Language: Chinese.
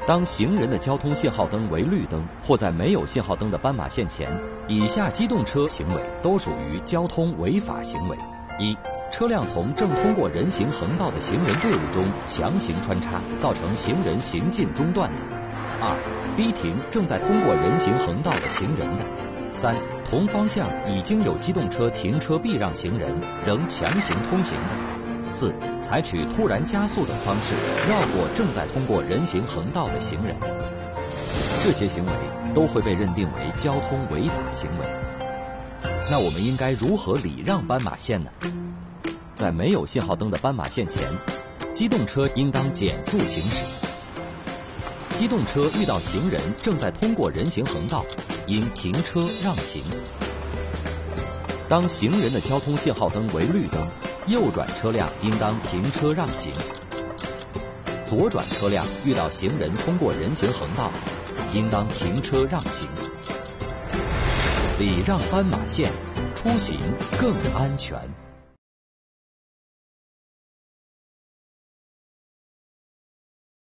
当行人的交通信号灯为绿灯，或在没有信号灯的斑马线前，以下机动车行为都属于交通违法行为：一、车辆从正通过人行横道的行人队伍中强行穿插，造成行人行进中断的；二、逼停正在通过人行横道的行人的；三、同方向已经有机动车停车避让行人，仍强行通行的；四、采取突然加速的方式绕过正在通过人行横道的行人。这些行为都会被认定为交通违法行为。那我们应该如何礼让斑马线呢？在没有信号灯的斑马线前，机动车应当减速行驶。机动车遇到行人正在通过人行横道，应停车让行。当行人的交通信号灯为绿灯，右转车辆应当停车让行。左转车辆遇到行人通过人行横道，应当停车让行。礼让斑马线，出行更安全。